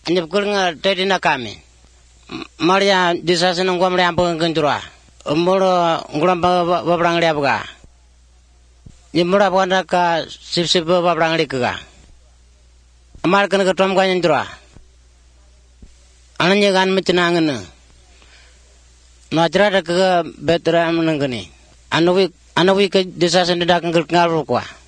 Anyep kulnga tedi na kami. Maria disasa nunggu Maria ampun kentura. Mulu ngulam babrang liap ka. Nyemura panda ka sip babrang liap ka. Amar kena ketom ka nyentura. Ananya kan mencenangan. Najra da ke betra menanggani. Anawi ke disasa ndak ngal kwa.